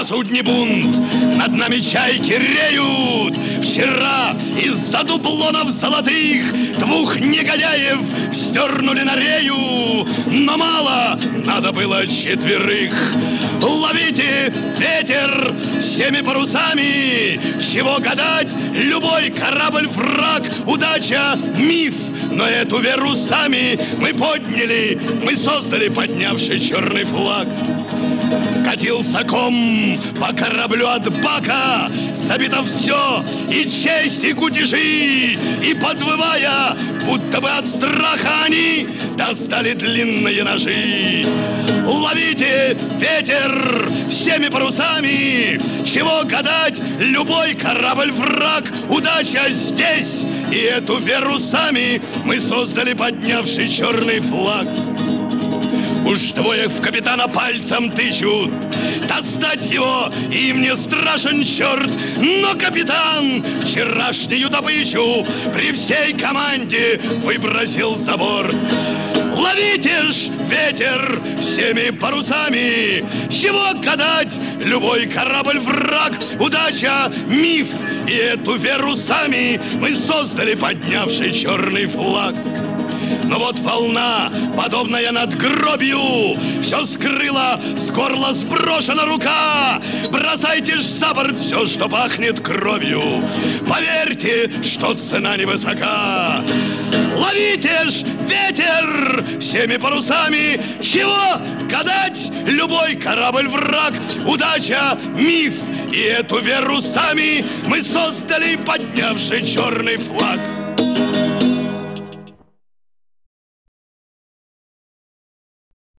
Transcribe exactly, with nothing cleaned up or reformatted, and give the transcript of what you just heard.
судне бунт, над нами чайки реют. Вчера из-за дублонов золотых двух негодяев сдернули на рею, но мало, надо было четверых. Ловите ветер всеми парусами, чего гадать, любой корабль враг, удача миф. Но эту веру сами мы подняли, мы создали поднявший черный флаг. Катился ком по кораблю от бака, забито все, и честь, и кутежи, и подвывая, будто бы от страха они достали длинные ножи. Ловите ветер всеми парусами, чего гадать, любой корабль враг, удача здесь, и эту веру сами мы создали поднявший черный флаг. Уж двое в капитана пальцем тычут, достать его им не страшен черт. Но капитан вчерашнюю добычу при всей команде выбросил за борт. Ловите ж ветер всеми парусами, чего гадать, любой корабль враг, удача миф, и эту веру сами мы создали поднявший черный флаг. Но вот волна, подобная надгробию, все скрыла, с горла сброшена рука. Бросайте ж за борт все, что пахнет кровью. Поверьте, что цена невысока. Ловите ж ветер всеми парусами, чего гадать, любой корабль враг, удача миф, и эту веру сами мы создали, поднявший черный флаг.